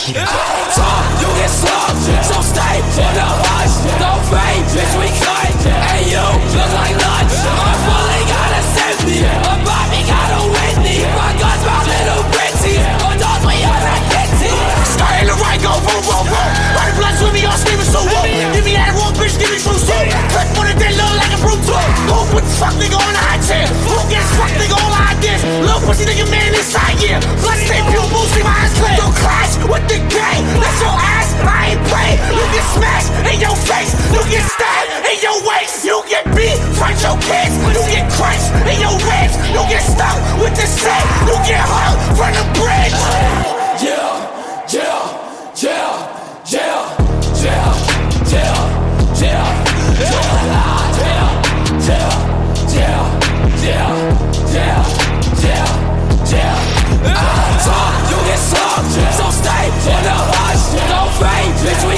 Talk, you get slumped, so stay on the hush. Don't fake, bitch, we cut. And you look like lunch. My fully got a safety, a Bobby got a Whitney. My guns, my little Britty. On those we are not getty. Start in the right, go boom, boom, boom. Running blunts with me, all screaming so whoop. Give me that raw bitch, give me some soup. Cut for the dead, look like a brute too. Who put this fuck nigga on the high chair? Who gets fuck nigga all like this? Little pussy nigga man inside, yeah. Blood stain, pure bull, see my eyes clear. Don't clash with the gang, that's your ass, I ain't play. You get smashed in your face, you get stabbed in your waist. You get beat, fight your kids, you get crunched in your ribs. You get stuck with the set, you get hung from the bridge. Yeah, yeah, yeah, yeah, yeah, yeah, yeah, yeah. Talk, you get slumped, so stay on the hush. Don't fake, bitch,